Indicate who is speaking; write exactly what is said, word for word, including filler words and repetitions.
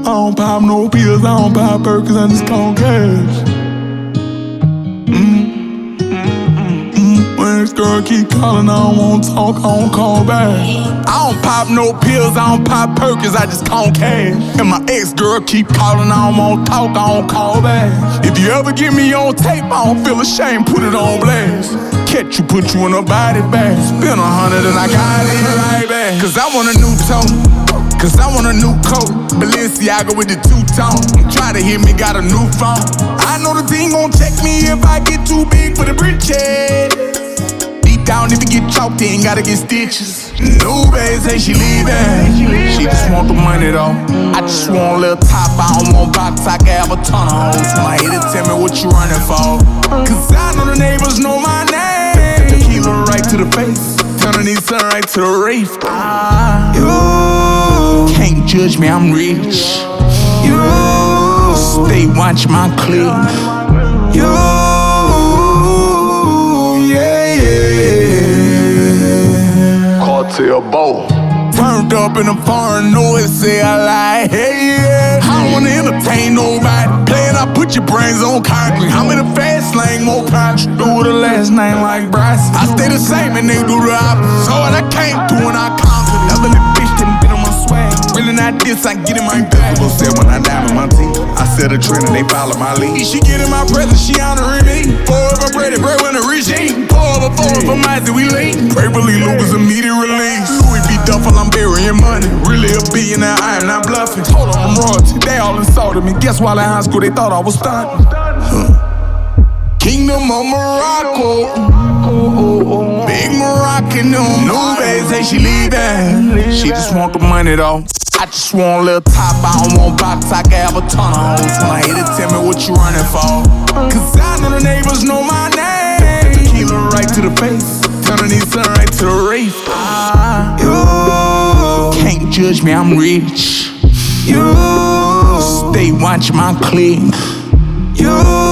Speaker 1: don't pop no pills, I don't pop Perkins, I just count cash. Mm. Mm. When this girl keep calling, I don't wanna talk, I don't call back. I don't pop no pills, I don't pop Perkins, I just count cash. And my ex-girl keep calling, I don't wanna talk, I don't call back. If you ever get me on tape, I don't feel ashamed, put it on blast. Catch you, put you in a body bag. Spend a hundred and I got it right back. Cause I want a new tone, cause I want a new coat. Balenciaga with the two-tone. Try to hit me, got a new phone. I know the team gon' check me if I get too big for the britches. Deep down, if you get chalked in, gotta get stitches. New babe say she leaving, she just want the money though. I just want a little top, I don't want box, I can have a ton of hoes. My hater tell me what you running for, cause I know the neighbors know my name. Tequila right to the face, turning these sun right to the reef. Ah, you can't judge me, I'm rich. You stay watch my clip. You, yeah, yeah. Cartel bow. Turned up in a foreign noise, say I lie, hey yeah. I don't wanna entertain nobody. Playing, I put your brains on concrete. I'm in a fast lane, more punch. Do with a last name like Bryce. I stay the same and they do the opposite. So what I came through and I conquered it. Other little bitch didn't been on my swag. Really not this, I get in my bag. People said when I die with my team, I set a trend and they follow my lead. She get in my presence, she honoring me. Forever breaded, bread when the regime. Forever, forever, mighty, we lean. Pray believe Lucas immediate release. Louis V. Duffel, I'm burying money. Really a billionaire, I am not bluffing. Hold on, I'm royalty, they all insulted me. Guess while in high school they thought I was stunting. Huh. Kingdom of Morocco, big Moroccan, new babe say she leaving. She just want the money though. I just want a little top, I don't want box, I can have a ton of hoes. My hater tell me what you running for, cause I know the neighbors know my name. Tequila right to the face, turning these sun right to the reef. Ah, you can't judge me, I'm rich. You stay watch my click. You